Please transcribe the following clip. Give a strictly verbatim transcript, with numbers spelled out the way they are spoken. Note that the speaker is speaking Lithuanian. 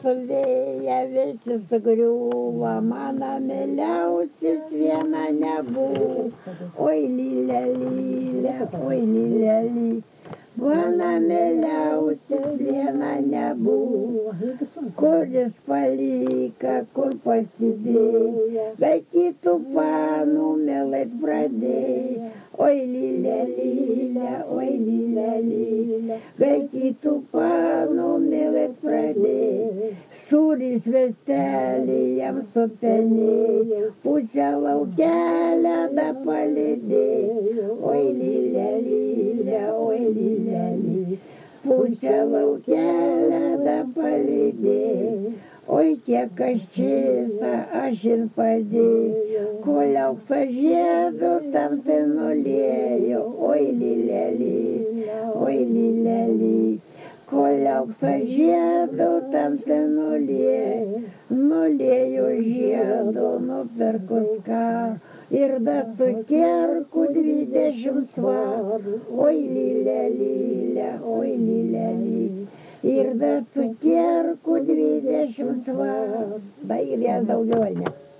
Vėja visi sugriūva, mano mieliausias viena nebū. Oi, lylė, lylė, oi, lylė, lylė. Mano mieliausias viena nebū. Kur jis palika, kur pasidėjo, bet kitų panų mielai pradėjo. Oi, lylė, lylė, oi, lylė, lylė, bet kitų panų mielai pradėjo. Sūris vestelį jam supenėjo, pusę laukelę da palydėjo. Oi, lylė, lylė, oi, lylė, lylė, pusę laukelę da palydėjo. Oi, kiek aš čisa, aš ir padėjau, kol aukso žiedu tam tai nulėjo. Oi, lylė, lylė, oi, lylė, lylė, kol aukso žiedu tam tai nulėjo. Nulėjo žiedu, nupirkus ką, ir dar cukierkų dvidešimt svarų. Oi, lylė, lylė, oi, lylė, lylė, ir dar cukierkų dvidešimt svarų. Da ir jas daugiau, ne?